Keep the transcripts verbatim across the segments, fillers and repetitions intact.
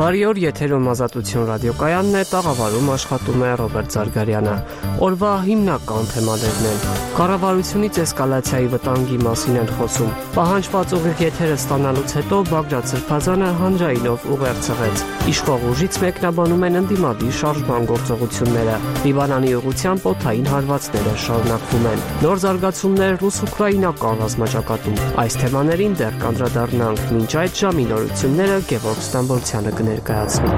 Բարի օր, եթերում Ազատություն ռադիոկայանն է, տաղավարում աշխատում է Ռոբերտ Զարգարյանը։ Օրվա հիմնական թեմաներն են. կառավարությունից էսկալացիայի վտանգի մասին են խոսում։ Պահանջված ուղիղ եթերը ստանալուց հետո Բագրատ Սրբազանը հանրայինով ուղերձվեց։ Իշխող ուժից մեկնաբանում են ընդդիմադիր շարժման գործողությունները։ Լիբանանի ուղղությամբ օդային հարվածները շարունակվում են։ Նոր զարգացումներ ռուս-ուկրաինական ռազմաճակատում։ Այս թեմաներին դեռ կանդրադառնանք, մինչ այդ ժամի նորությունները Գևորգ Ստամբոլցյանը կներկայացնի։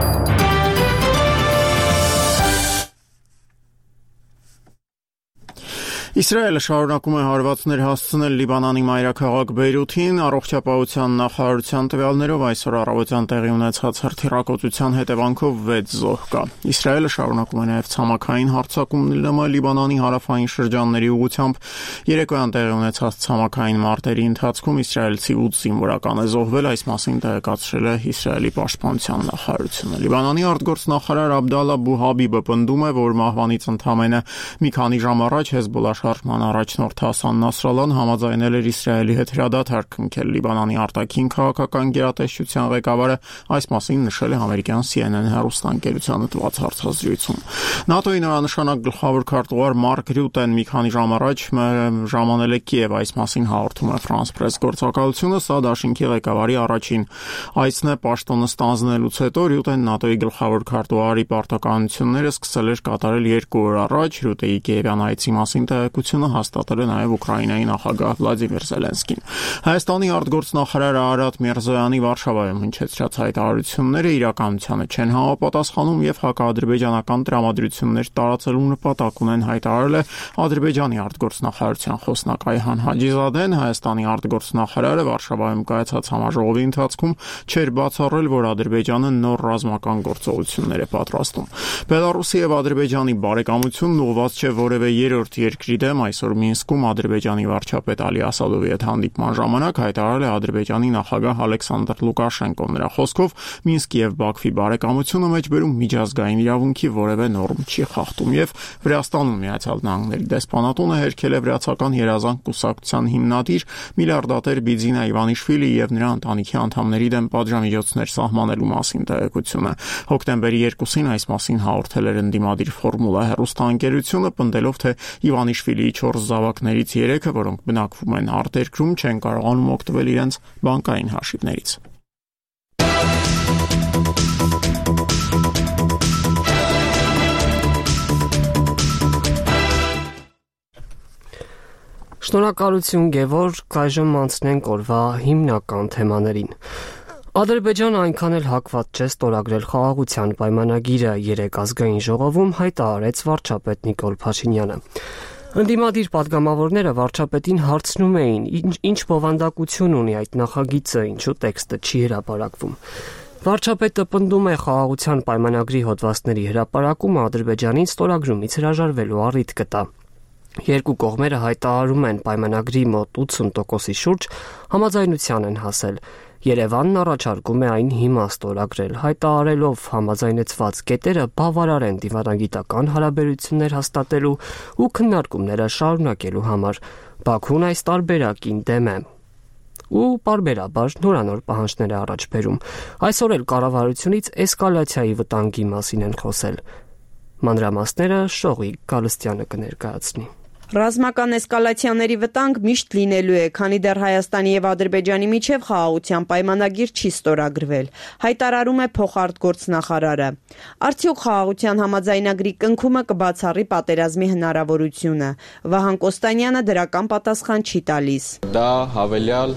Իսրայելը շարունակում է հարվածներ հասցնել Լիբանանի մայրաքաղաք Բեյրութին, առողջապահության նախարարության տվյալներով այսօր առավոտյան տեղի ունեցած հրթիռակոծության հետևանքով վեց զոհ կա։ Իսրայելը շարունակում է նաև ցամաքային հարձակում ԼՄ Լիբանանի հարավային շրջանների ուղղությամբ։ Երեկոյան տեղի ունեցած ցամաքային մարտերի ընթացքում իսրայելցի ութ զինվորական է զոհվել, այս մասին տեղեկացրել է Իսրայելի պաշտպանության նախարարությունը։ Լիբանանի արտգործնախարար Աբդալլա Բուհաբիբը պնդում է, որ մահվանից ընդամենը մի քանի ժամ առաջ Հեզբոլլահ շարժման առաջնորդ Հասան Նասրալլան համաձայնել էր Իսրայելի հետ հրադադար քննել Լիբանանի արտաքին քաղաքական գերատեսչության ղեկավարը, այս մասին նշել է ամերիկյան C N N հեռուստաընկերությանը տված հարցազրույցում։ ՆԱՏՕ-ի նորանշանակ գլխավոր քարտուղար Մարկ Ռյուտեն մի քանի ժամ առաջ ժամանել է Կիև, այս մասին հաղորդում է France Press գործակալությունը, սա դաշինքի ղեկավարի առաջին այցն է պաշտոնը ստանձնելուց հետո։ Ռյուտեն ՆԱՏՕ-ի գլխավոր քարտուղարի պարտականությունները սկսել էր կատարել երկու օր առաջ։ Ռյուտեի Կիևյան այցի մասին տեղեկությունը հաստատել է նաև Ուկրաինայի նախագահ Վլադիմիր Զելենսկին։ Հայաստանի արտգործնախարար Արարատ Միրզոյանի Վարշավայում հնչեցրած հայտարարությունները իրականությանը չեն համապատասխանում եւ հակաադրբեջանական տրամադրություններ տարածելու նպատակ ունեն, հայտարարել է Ադրբեջանի արտգործնախարարության խոսնակ Այհան Հաջիզադեն։ Հայաստանի արտգործնախարարը Վարշավայում կայացած համաժողովի ընթացքում չէր բացառել, որ Ադրբեջանը նոր ռազմական գործողություններ է պատրաստում։ Բելարուսի եւ Ադրբեջանի բարեկամությունն ուղղված չէ որևէ երրորդ երկրի դեմ, այսօր Մինսկում Ադրբեջանի վարչապետ Ալի Ասադովի հետ հանդիպման ժամանակ հայտարարել է Ադրբեջանի նախագահ Ալեքսանդր Լուկաշենկոն։ Նրա խոսքով Մինսկի եւ Բաքվի բարեկամությունը մեջբերում միջազգային իրավունքի որևէ նորմ չի խախտում եւ Վրաստանում Միացյալ Նահանգների դեսպանատունը հերքել է վրացական երազանք կուսակցության հիմնադիր միլիարդատեր Բիձինա Իվանիշվիլի եւ նրա ընտանիքի անդամների դեմ պատժամիջոցներ սահմանելու մասին տեղեկությունը։ Հոկտեմբերի երկուսին այս մասին հաղորդել էր ընդդիմադիր Ֆորմուլա հեռուստաընկերությունը, պնդելով, թե Իվանիշվիլիի չորս զավակներից երեքը, որոնք բնակվում են արտերկրում, չեն կարողանում օգտվել իրենց բանկային հաշիվներից։ Շնորհակալություն Գևորգ, այժմ անցնենք օրվա հիմնական թեմաներին։ Ադրբեջանը այնքան էլ հակված չէ ստորագրել խաղաղության պայմանագիրը, երեկ ազգային ժողովում հայտարարեց վարչապետ Նիկոլ Փաշինյանը։ Ընդդիմադիր պատգամավորները վարչապետին հարցնում էին, ինչ, ինչ բովանդակություն ունի այդ նախագիծը, ինչու տեքստը չի հրապարակվում։ Վարչապետը պնդում է խաղաղության պայմանագրի հոդվածների հրապարակումը Ադրբեջանին ստորագրումից հրաժարվելու առիթ կտա։ Երկու կողմերը հայտարարում են պայմանագրի մոտ ութսուն տոկոսի շուրջ համաձայնության են հասել։ Երևանն առաջարկում է այն հիմա ստորագրել, հայտարարելով համաձայնեցված կետերը բավարար են դիվանագիտական հարաբերություններ հաստատելու ու քննարկումները շարունակելու համար։ Բաքուն այս տարբերակին դեմ է ու պարբերաբար նորանոր պահանջներ է առաջ բերում։ Այսօր էլ կառավարությունից էսկալացիայի վտանգի մասին են խոսել։ Մանրամասները Շողիկ Գալստյանը կներկայացնի։ Ռազմական էսկալացիաների վտանգ միշտ լինելու է, քանի դեռ Հայաստանի եւ Ադրբեջանի միջև խաղաղության պայմանագիր չի ստորագրվել, հայտարարում է փոխարտգործնախարարը։ Արդյոք խաղաղության համաձայնագրի կնքումը կբացառի պատերազմի հնարավորությունը։ Վահան Կոստանյանը դրական պատասխան չի տալիս։ Դա հավելյալ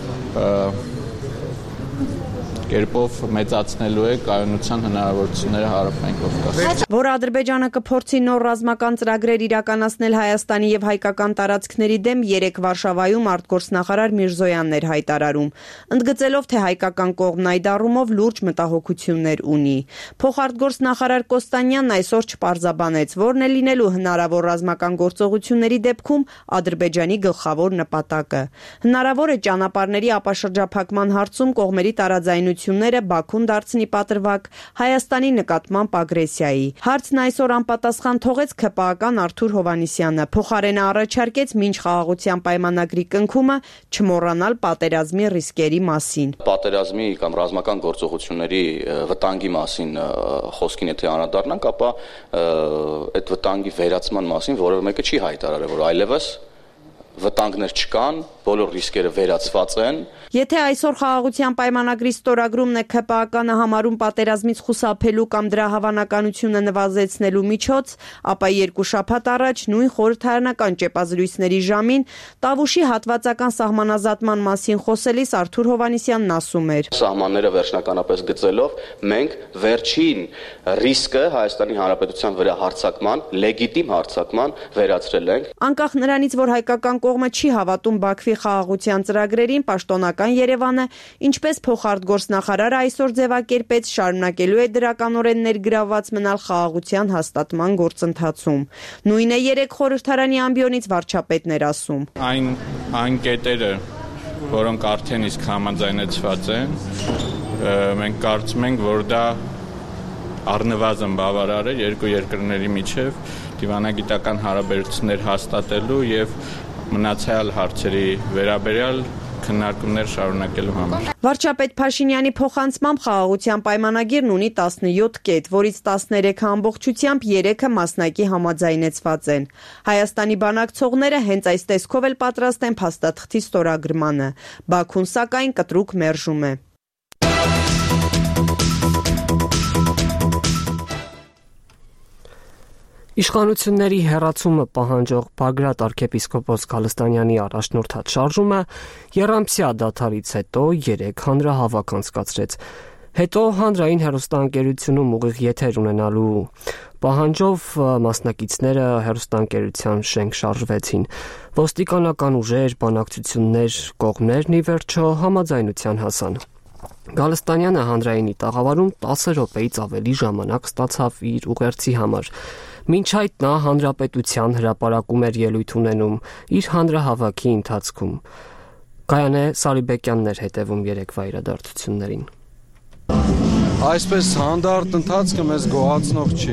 կերպով մեծացնելու է կայունության հնարավորությունները Հարավային Կովկասում։ Որ Ադրբեջանը կփորձի նոր ռազմական ծրագրեր իրականացնել Հայաստանի եւ հայկական տարածքների դեմ, երեկ Վարշավայում արտգործնախարար Միրզոյանն էր հայտարարում, ընդգծելով, թե հայկական կողմն այդ առումով լուրջ մտահոգություններ ունի։ Փոխարտգործնախարար Կոստանյանն այսօր չպարզաբանեց, որն է լինելու հնարավոր ռազմական գործողությունների դեպքում Ադրբեջանի գլխավոր նպատակը։ Հնարավոր է ճանապարհների ապաշրջափակման հարցում կողմերի կողմերի տարաձայնությունները Բաքուն դարձնի պատրվակ Հայաստանի նկատմամբ ագրեսիայի։ Հարցն այսօր անպատասխան թողեց ՔՊԱ-ական Արթուր Հովհաննիսյանը, փոխարենը առաջարկեց մինչ խաղաղության պայմանագրի կնքումը չմոռանալ պատերազմի ռիսկերի մասին։ Պատերազմի կամ ռազմական գործողությունների վտանգի մասին խոսքին եթե անդրադառնանք, ապա այդ վտանգի վերացման մասին որևէ մեկը չի հայտարարել, որ այլևս վտանգներ չկան, բոլոր ռիսկերը վերացված են։ Եթե այսօր խաղաղության պայմանագրի ստորագրումն է ՔՊԱ-կանը համարում պատերազմից խուսափելու կամ դրա հավանականությունը նվազեցնելու միջոց, ապա երկու շաբաթ առաջ նույն խորհրդարանական ճեպազրույցների ժամին Տավուշի հատվածական սահմանազատման մասին խոսելիս Արթուր Հովհաննիսյանն ասում էր. Սահմանները վերջնականապես գծելով մենք վերջին ռիսկը Հայաստանի Հանրապետության վրա հարձակման, լեգիտիմ հարձակման վերացրել ենք։ Անկախ նրանից, որ հայկական կողմը չի հավատում Բաքվի խաղաղության ծրագրերին, պաշտոնական Երևանը, ինչպես փոխարտգործնախարարը այսօր ձևակերպեց, շարունակելու է դրականորեն ներգրավված մնալ խաղաղության հաստատման գործընթացում։ Նույնը երեք խորհրդարանի ամբիոնից վարչապետն էր ասում։ Այն այն կետերը, որոնք արդեն իսկ համաձայնեցված են, մենք կարծում ենք, որ դա առնվազն բավարար է երկու երկրների միջև դիվանագիտական հարաբերություններ հաստատելու եւ մնացյալ հարցերի վերաբերյալ քննարկումներ շարունակելու համար։ Վարչապետ Փաշինյանի փոխանցմամբ խաղաղության պայմանագիրն ունի տասնյոթ կետ, որից տասներեքը ամբողջությամբ երեքը մասնակի համաձայնեցված են։ Հայաստանի բանակցողները հենց այս տեսքով էլ պատրաստ են փաստաթղթի ստորագրմանը։ Բաքուն սակայն կտրուկ մերժում է։ Իշխանությունների հեռացումը պահանջող Բագրատ arczepiskopos Գալստանյանի առաջնորդած շարժումը եռամսյա դադարից հետո երեք հանրահավաք անցկացրեց։ Հետո հանրային հեռուստաընկերությունում ուղիղ եթեր ունենալու պահանջով մասնակիցները հեռուստաընկերության շենք շարժվեցին։ Ոստիկանական ուժեր, բանակցություններ, կողմերն ի վերջո համաձայնության հասան։ Գալստանյանը հանրայինի տաղավարում տասը րոպեից ավելի ժամանակ ստացավ իր ուղերձի համար։ Մինչ այդ նա հանրապետության հրապարակում էր ելույթ ունենում իր հանրահավաքի ընթացքում։ Գայանե Սարիբեկյանն էր հետևում երեկվա իրադարձություններին։ Այսպես հանդարտ ընթացքը մեզ գոհացնող չի։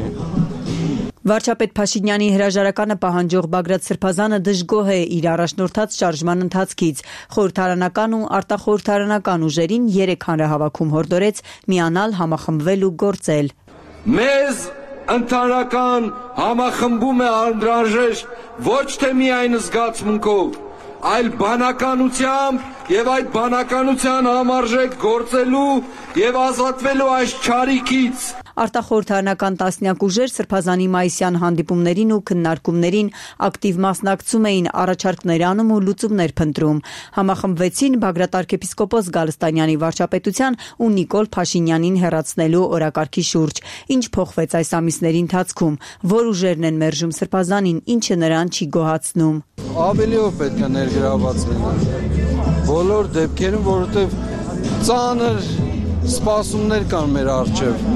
Վարչապետ Փաշինյանի հրաժարականը պահանջող Բագրատ Սրբազանը դժգոհ է իր առաջնորդած շարժման ընթացքից։ Խորհրդարանական ու արտախորհրդարանական ուժերին երեք հանրահավաքում հորդորեց միանալ, համախմբվել ու գործել։ Մեզ ընդհանրական համախմբում է անհրաժեշտ ոչ թե միայն զգացմունքով, այլ բանականությամբ եւ այդ բանականության համարժեք գործելու եւ ազատվելու այս չարիքից։ Արտախորհրդարանական տասնյակ ուժեր Սրբազանի մայիսյան հանդիպումներին ու քննարկումներին ակտիվ մասնակցում էին, առաջարկներ անում ու լուծումներ փնտրում։ Համախմբվեցին Բագրատ arczepiskopos Գալստանյանի վարչապետության ու Նիկոլ Փաշինյանին հեռացնելու օրակարգի շուրջ։ Ինչ փոխվեց այս ամիսների ընթացքում, որ ուժերն են մերժում Սրբազանին, ինչը նրան չի գոհացնում։ Ավելիով պետք է ներգրավված լինել բոլոր դեպքերում, որովհետև ծանր սպասումներ կան մեր առջև,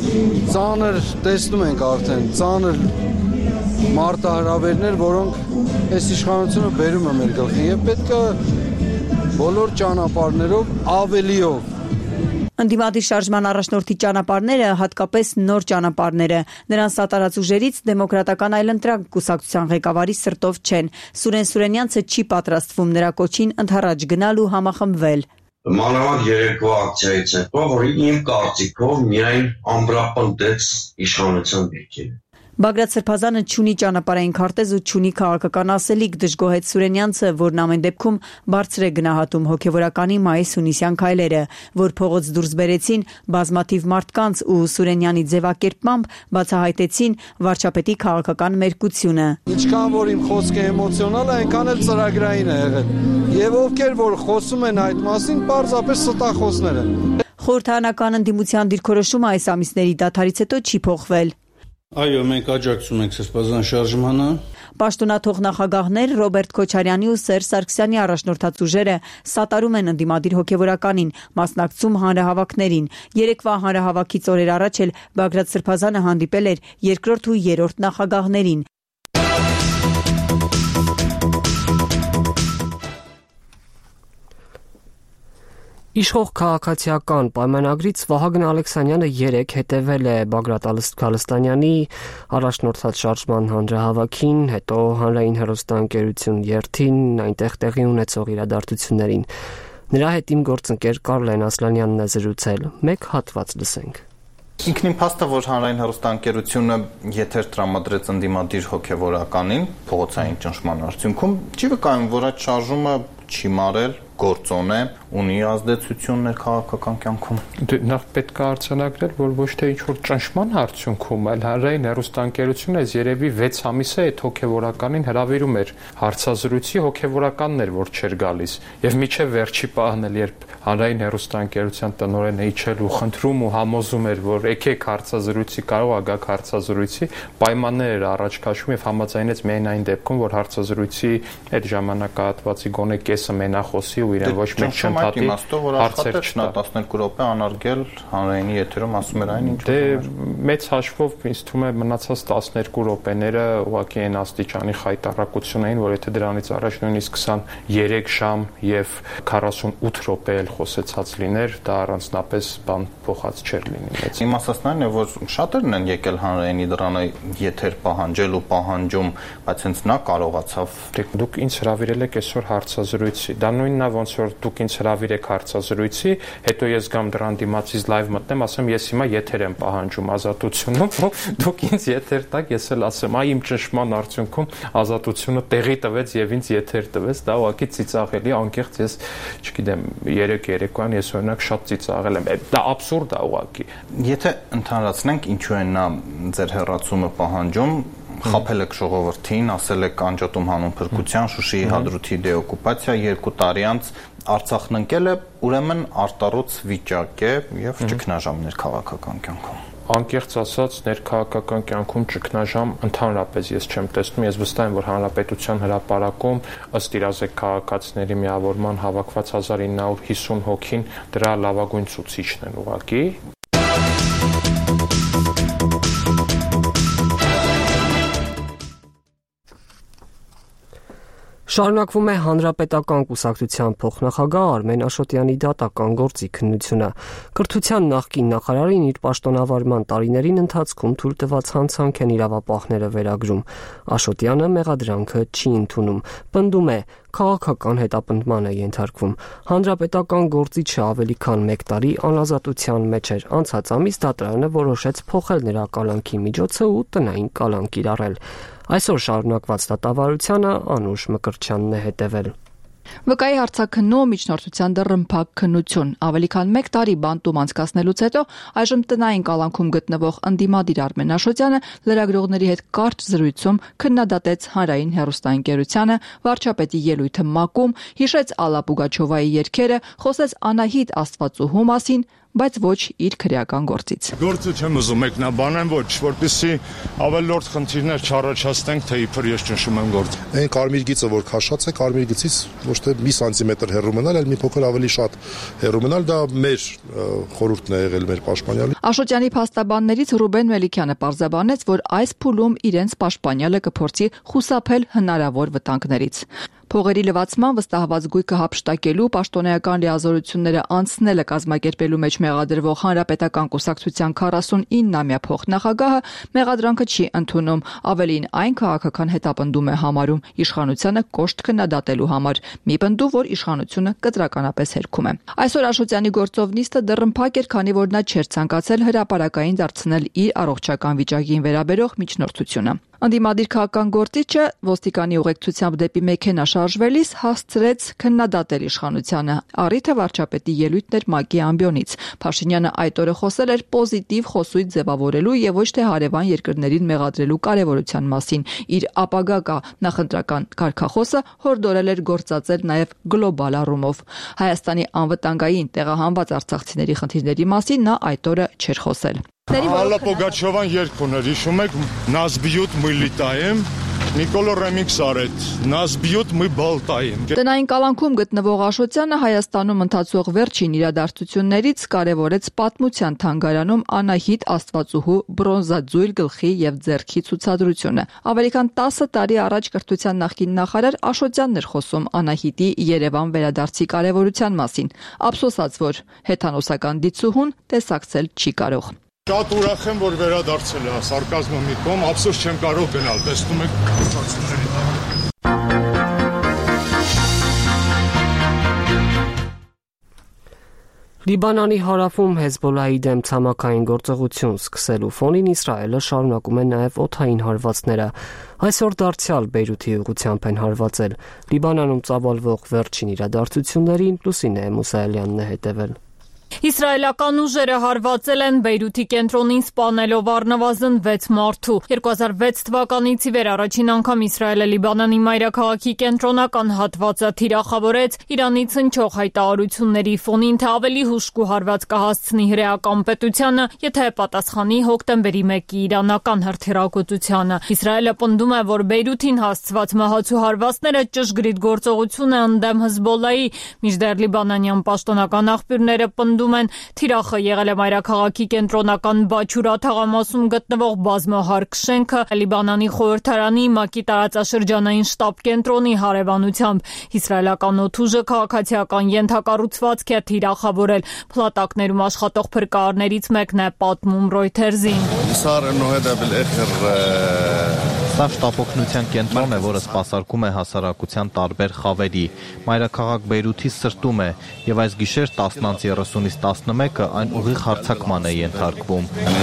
ծանր տեսնում ենք արդեն, ծանր մարտահրավերներ, որոնք այս իշխանությունը բերում է մեր գլխին եւ պետք է բոլոր ճանապարհներով ավելիով։ Ընդդիմադիր շարժման առաջնորդի ճանապարհները, հատկապես նոր ճանապարհները, նրան սատարած ուժերից դեմոկրատական այլընտրանք կուսակցության ղեկավարի սրտով չեն։ Սուրեն Սուրենյանցը չի պատրաստվում նրա կոչին ընդառաջ գնալ ու համախմբվել։ Մանավանդ երեկվա ակցիայից հետո, որ իմ կարծիքով միայն ամբրապնդեց իշխանության դիրքերը։ Բագրատ Սրբազանը չունի ճանապարհային քարտեզ ու չունի քաղաքական ասելիք, դժգոհեց Սուրենյանցը, որն ամեն դեպքում բարձր է գնահատում հոգևորականի մայիս-հունիսյան քայլերը, որ փողոց դուրս բերեցին բազմաթիվ մարդկանց ու Սուրենյանի ձևակերպմամբ բացահայտեցին վարչապետի քաղաքական մերկությունը։ Ինչքան որ իմ խոսքը էմոցիոնալ է, այնքան էլ ծրագրային է եղել։ Եվ ովքեր որ խոսում են այդ մասին, պարզապես ստախոսներ են։ Խորհրդարանական ընդդիմության դիրքորոշումը այս ամիսների դադարից հետո չի փոխվել։ Այո, մենք աջակցում ենք Սրբազան շարժմանը։ Պաշտոնաթող նախագահներ Ռոբերտ Քոչարյանի ու Սերժ Սարգսյանի առաջնորդած ուժերը սատարում են ընդդիմադիր հոգևորականին, մասնակցում հանրահավաքներին։ Երեկվա հանրահավաքից օրեր առաջ էլ Բագրատ Սրբազանը հանդիպել էր երկրորդ ու երրորդ նախագահներին։ Իշխող քաղաքացիական պայմանագրից Վահագն Ալեքսանյանը երեկ հետևել է Բագրատ Գալստանյանի առաջնորդած շարժման հանրահավաքին, հետո հանրային հեռուստաընկերություն երթին, այնտեղ տեղի ունեցող իրադարձություններին։ Նրա հետ իմ գործընկեր Կարլեն Ասլանյանն է զրուցել։ Մեկ հատված լսենք։ Ինքնին փաստը, որ հանրային հեռուստաընկերությունը եթեր տրամադրեց ընդդիմադիր հոգևորականին փողոցային ճնշման արդյունքում, չի վկայում, որ այդ շարժումը չի մարել, գործոն է, ունի ազդեցություններ քաղաքական կյանքում։ Նախ պետք է արձանագրել, որ ոչ թե ինչ-որ ճնշման արդյունքում, այլ հանրային հեռուստաընկերությունը այս երևի վեց ամիս է այդ հոգևորականին հրավիրում էր հարցազրույցի, հոգևորականն էր, որ չէր գալիս։ Եվ միջև վերջի պահն էլ, երբ հանրային հեռուստաընկերության տնօրենը իջել ու խնդրում ու համոզում էր, որ եկեք հարցազրույցի, կարող ա գաք հարցազրույցի, պայմաններ էր առաջ քաշում եւ համաձայնեց միայն այն դեպքում, որ հարցազրույցի այդ ժամանակահատվածի գոնե կեսը մենախոսի ու իրեն ոչ մեկ չընդհատի հարցեր չտա տասներկու րոպե անարգել հանրայինի եթերում ասում էր այն ինչ դե մեծ հաշվով ինձ թվում է մնացած տասներկու րոպեները ուղղակի այն աստիճանի խայտառակություն էին, որ եթե դրանից առաջ նույնիսկ քսաներեք ժամ եւ քառասունութ րոպե էլ խոսեցած լիներ, դա առանձնապես բան փոխած չէր լինի մեծ։ Իմ ասածն է, որ շատերն են եկել հանրայինի դրանը եթեր պահանջել ու պահանջում, բայց հենց նա կարողացավ։ Դուք ինձ հրավիրել եք այսօր հարցազրույցի։ Դա նույնն է, ոնց որ դուք ինձ հրավիրեք հարցազրույցի, հետո ես գամ դրան դիմացից լայվ մտնեմ, ասեմ ես հիմա եթեր եմ պահանջում ազատությունում, դուք ինձ եթեր տաք, ես էլ ասեմ, այ իմ ճնշման արդյունքում ազատությունը տեղի տվեց եւ ինձ եթեր տվեց, դա ուղղակի ծիծաղելի, անկեղծ ես, չգիտեմ, երեք երեկոյան ես օրինակ շատ ծիծաղել եմ։ Դա աբսուրդ է ուղղակի։ Եթե ընդհանրացնենք, ինչու է նա ձեր հեռացումը պահանջում, խաբել եք ժողովրդին, ասել եք անջատում հանուն փրկության, Շուշիի հադրութի դեօկուպացիա, երկու տարի անց Արցախն ընկել է, ուրեմն արտառոց վիճակ է եւ ճգնաժամներ քաղաքական կյանքում։ Անկեղծ ասած, ներքաղաքական կյանքում ճգնաժամ ընդհանրապես ես չեմ տեսնում, ես վստահ եմ, որ Հանրապետության հրապարակում ըստ իրազեկ քաղաքացիների միավորման հավաքված հազար ինը հարյուր հիսուն հոգին դրա լավագույն ցուցիչն են ուղղակի։ Շարունակվում է Հանրապետական կուսակցության փոխնախագահ Արմեն Աշոտյանի դատական գործի քննությունը։ Կրթության նախկին նախարարին իր պաշտոնավարման տարիներին ընթացքում թույլ տված հանցանք են իրավապահները վերագրում։ Աշոտյանը մեղադրանքը չի ընդունում, պնդում է, քաղաքական հետապնդման է ենթարկվում։ Հանրապետական գործիչը ավելի քան մեկ տարի անազատության մեջ էր։ Անցած ամիս դատարանը որոշեց փոխել նրա կալանքի միջոցը ու տնային կալանք կիրառել։ Այսօր շարունակված դատավարությանը Անուշ Մկրտչյանն է հետևել։ Վկայի հարցաքննու միջնորդության դռնփակ քննություն ավելի քան մեկ տարի բանտում անցկացնելուց հետո այժմ տնային կալանքում գտնվող ընդդիմադիր Արմեն Աշոտյանը լրագրողների հետ կարճ զրույցում քննադատեց հանրային հեռուստաընկերությանը, վարչապետի ելույթը մակում, հիշեց Ալլա Պուգաչովայի երգերը, խոսեց Անահիտ Աստվածուհու մասին, բայց ոչ իր քրեական գործից։ Գործը չեմ ուզում մեկնաբանեմ, ոչ, որպեսզի ավելորդ խնդիրներ չառաջացնենք, թե իբր ես ճնշում եմ գործ։ Այն կարմիր գիծը, որ քաշած է, կարմիր գծից ոչ թե մի սանտիմետր հեռու մնալ, այլ մի փոքր ավելի շատ հեռու մնալ, դա մեր խորհուրդն է եղել մեր պաշտպանյալի։ Աշոտյանի փաստաբաններից Ռուբեն Մելիքյանը պարզաբանեց, որ այս փուլում իրենց պաշտպանյալը կփորձի խուսափել հնարավոր վտանգներից։ Փողերի լվացման վստահված գույքը հափշտակելու, պաշտոնեական լիազորությունները անցնելը կազմակերպելու մեջ մեղադրվող Հանրապետական կուսակցության քառասունինամյա փոխնախագահը մեղադրանքը չի ընդունում, ավելին այն քաղաքական հետապնդում է համարում իշխանությանը կոշտ քննադատելու համար, մի պնդում, որ իշխանությունը կտրականապես հերքում է։ Այսօր Աշոտյանի գործով նիստը դռնփակ էր, քանի որ նա չէր ցանկացել հրապարակային դարձնել իր առողջական վիճակին վերաբերող միջնորդությունը։ Ընդդիմադիր քաղաքական գործիչը ոստիկանի ուղեկցությամբ դեպի մեքենա շարժվելիս հասցրեց քննադատել իշխանությանը։ Առիթը վարչապետի ելույթն էր ՄԱԿ-ի ամբիոնից։ Փաշինյանը այդ օրը խոսել էր պոզիտիվ խոսույթ ձևավորելու եւ ոչ թե հարևան երկրներին մեղադրելու կարեւորության մասին։ Իր ապագա կա նախընտրական կարգախոսը հորդորել էր գործածել նաեւ գլոբալ առումով։ Հայաստանի անվտանգային տեղահանված արցախցիների խնդիրների մասին նա այդ օրը չէր խոսել։ Ալլա Պուգաչովան երգ ուներ, հիշում եք, «Нас бьют, мы летаем», Նիկոլո Ռեմիքս արեց, нас бьют, мы болтаем։ Տնային կալանքում գտնվող Աշոտյանը Հայաստանում ընթացող վերջին իրադարձություններից կարևորեց պատմության թանգարանում Անահիտ Աստվածուհու բրոնզաձույլ գլխի եւ ձեռքի ցուցադրությունը։ Ավելի քան տասը տարի առաջ կրթության նախկին նախարար Աշոտյանն էր խոսում Անահիտի Երևան վերադարձի կարևորության մասին, ափսոսած, որ հեթանոսական դիցուհուն տեսակցել չի կարող։ Շատ ուրախ եմ, որ վերադարձել է սարկազմը մի կողմ, ափսոս չեմ կարող գնալ, տեսնում եք կրթությունների Լիբանանի հարավում Հեզբոլայի դեմ ցամաքային գործողություն սկսելու ֆոնին Իսրայելը շարունակում է նաև օդային հարվածները։ Այսօր դարձյալ Բեյրութի ուղղությամբ են հարվածել։ Լիբանանում ծավալվող վերջին իրադարձություններին Լուսինե Մուսայելյանն է հետևել։ Իսրայելական ուժերը հարվածել են Բեյրութի կենտրոնին սպանելով առնվազն վեց մարդու։ երկու հազար վեց թվականից ի վեր առաջին անգամ Իսրայելը Լիբանանի մայրաքաղաքի կենտրոնական հատվածը թիրախավորեց Իրանից հնչող հայտարարությունների ֆոնին, թե ավելի հուժկու հարված կհասցնի հրեական պետությանը, եթե պատասխանի հոկտեմբերի մեկի իրանական հրթիռակոծությանը։ Իսրայելը պնդում է, որ Բեյրութին հասցված մահացու հարվածները ճշգրիտ գործողություն է ընդդեմ Հեզբոլայի, մինչդեռ լիբանանյան պաշտոնական աղբյուրները պնդում են, թիրախը եղել է մայրաքաղաքի կենտրոնական Բաչուրա թաղամասում գտնվող բազմահարկ շենքը Լիբանանի խորհրդարանի ՄԱԿ-ի տարածաշրջանային շտաբ կենտրոնի հարևանությամբ։ Իսրայելական օդուժը քաղաքացիական ենթակառուցվածք է թիրախավորել։ Փլատակներում աշխատող փրկարարներից մեկն է պատմում Reuters-ին։ Սա շտապօգնության կենտրոն է, որը սպասարկում է հասարակության տարբեր խավերի։ Մայրաքաղաք Բեյրութի սրտում է, եւ այս գիշեր տասն անց երեսունից տասնմեկը այն ուղիղ հարձակման է ենթարկվում։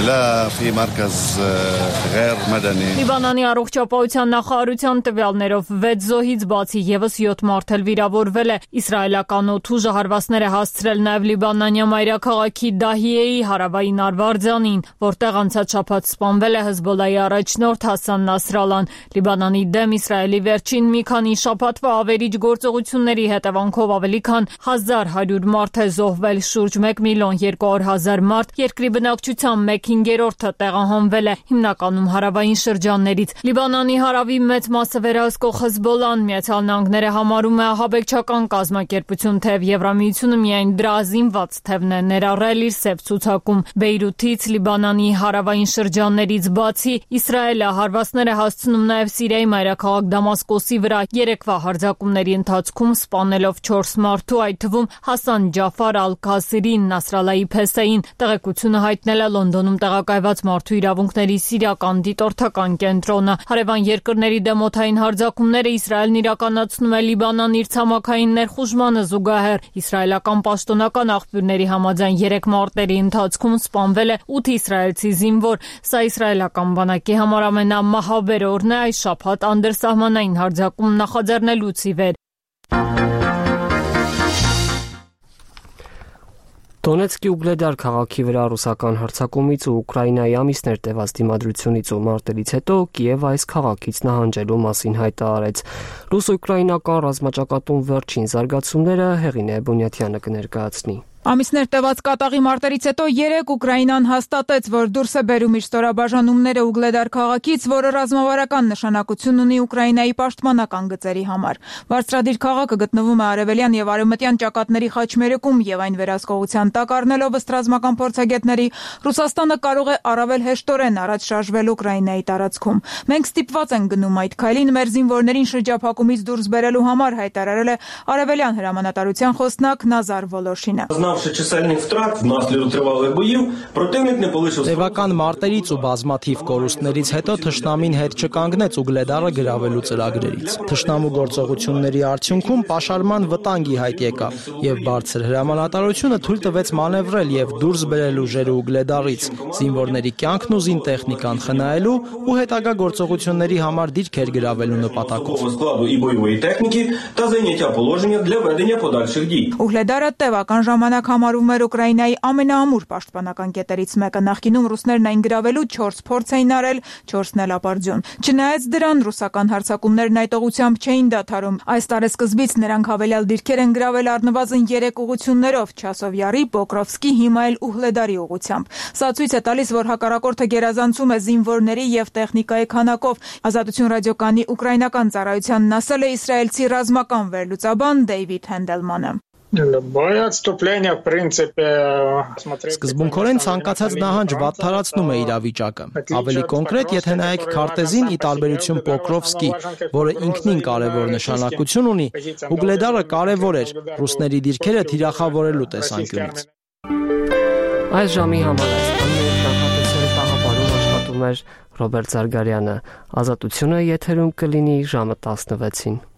Լիբանանի առողջապահության նախարարության տվյալներով վեց զոհից բացի եւս յոթ մարդ էլ վիրավորվել է։ Իսրայելական օդուժը հարվածներ է հասցրել նաեւ Լիբանանյան մայրաքաղաքի Դահիեի հարավային արվարձանին, որտեղ անցած շաբաթ սպանվել է Հեզբոլայի առաջնորդ Հասան Նասրալան։ Լիբանանի դեմ Իսրայելի վերջին մի քանի շաբաթվա ավերիչ գործողությունների հետևանքով ավելի քան հազար հարյուր մարդ է զոհվել, շուրջ մեկ միլիոն երկու հարյուր հազար մարդ երկրի բնակչության մեկ հինգերորդը տեղահանվել է, հիմնականում հարավային շրջաններից։ Լիբանանի հարավի մեծ մասը վերահսկող Հեզբոլան Միացյալ Նահանգները համարում է ահաբեկչական կազմակերպություն, թեև Եվրամիությունը միայն դրա զինված թևն է ներառել իր սև ցուցակում։ Բեյրութից, Լիբանանի հարավային շրջաններից բացի Իսրայելը հարվածներ է հասցնում նաև Սիրիայի մայրաքաղաք Դամասկոսի վրա երեկվա հարձակումների ընթացքում սպանելով չորս մարդու, այդ թվում Հասան Ջաֆար Ալ-Քասիրին, Նասրալայի փեսային։ Տեղեկությունը հայտնել է Լոնդոնում տեղակայված մարդու իրավունքների սիրիական դիտորդական կենտրոնը։ Հարևան երկրների դեմ օդային հարձակումները Իսրայելն իրականացնում է Լիբանան իր ցամաքային ներխուժմանը զուգահեռ։ Իսրայելական պաշտոնական աղբյուրների համաձայն երեք մարտերի ընթացքում սպանվել է ութ իսրայելցի զինվոր։ Սա իսրայելական բանակի համար ամենամահաբեր օրն է այս շաբաթ անդրսահմանային հարձակում նախաձեռնելուց ի վեր։ Դոնեցկի Ուգլեդար քաղաքի վրա ռուսական հարձակումից ու Ուկրաինայի ամիսներ տևած դիմադրությունից ու մարտերից հետո Կիևը այս քաղաքից նահանջելու մասին հայտարարեց։ Ռուս-ուկրաինական ռազմաճակատում վերջին զարգացումները Հեղինե Բունյաթյանը կներկայացնի։ Ամիսներ տևած կատաղի մարտերից հետո երեկ Ուկրաինան հաստատեց, որ դուրս է բերում իր ստորաբաժանումները Ուգլեդար քաղաքից, որը ռազմավարական նշանակություն ունի Ուկրաինայի պաշտպանական գծերի համար։ Բարձրադիր քաղաքը գտնվում է արևելյան եւ արևմտյան ճակատների խաչմերուկում եւ այն վերահսկողության տակ առնելով ըստ ռազմական փորձագետների Ռուսաստանը կարող է առավել հեշտորեն առաջ շարժվել Ուկրաինայի տարածքում։ Մենք ստիպված ենք գնում այդ քայլին մեր զինվորներին շրջափակումից դուրս բերելու համար, հայտարարել է արևելյան հրամանատարության խոսնակ Նազար Վոլոշինը։ Տևական մարտերից ու բազմաթիվ կորուստներից հետո թշնամին հետ չկանգնեց Ուգլեդարը գրավելու ծրագրերից։ Թշնամու գործողությունների արդյունքում պաշարման վտանգի հայտ եկավ եւ բարձր հրամանատարությունը թույլ տվեց մանևրել եւ դուրս բերել ուժերը Ուգլեդարից, զինվորների կյանքն ու զինտեխնիկան խնայելու ու հետագա գործողությունների համար դիրքեր գրավելու նպատակով։ Ուգլեդարը տևական ժամանակ օրինակ համարվում էր Ուկրաինայի ամենաամուր պաշտպանական կետերից մեկը։ Նախկինում ռուսներն այն գրավելու չորս փորձ էին արել, չորսն էլ ապարդյուն։ Չնայած դրան ռուսական հարձակումներն այդ ուղղությամբ չէին դադարում։ Այս տարեսկզբից նրանք հավելյալ դիրքեր են գրավել առնվազն երեք ուղղություններով՝ Չասովյարի, Պոկրովսկի, հիմա էլ Ուհլեդարի ուղղությամբ։ Սա ցույց է տալիս, որ հակառակորդը գերազանցում է զինվորների եւ տեխնիկայի քանակով։ Ազատություն ռադիոկայանի ուկրաինական ծառայությանն ասել է իսրայելցի ռազմական վերլուծաբան Դեյվիդ Հենդելմանը։ Սկզբունքորեն ցանկացած նահանջ վատթարացնում է իրավիճակը։ Ավելի կոնկրետ, եթե նայեք քարտեզին, ի տարբերություն Պոկրովսկի, որը ինքնին կարևոր նշանակություն ունի, Ուգլեդարը կարևոր էր ռուսների դիրքերը թիրախավորելու տեսանկյունից։ Այս ժամի համար Հայաստանի Հանրապետության տաղավարում աշխատում էր Ռոբերտ Զարգարյանը։ Ազատությունը եթերում կլինի ժամը տասնվեցին։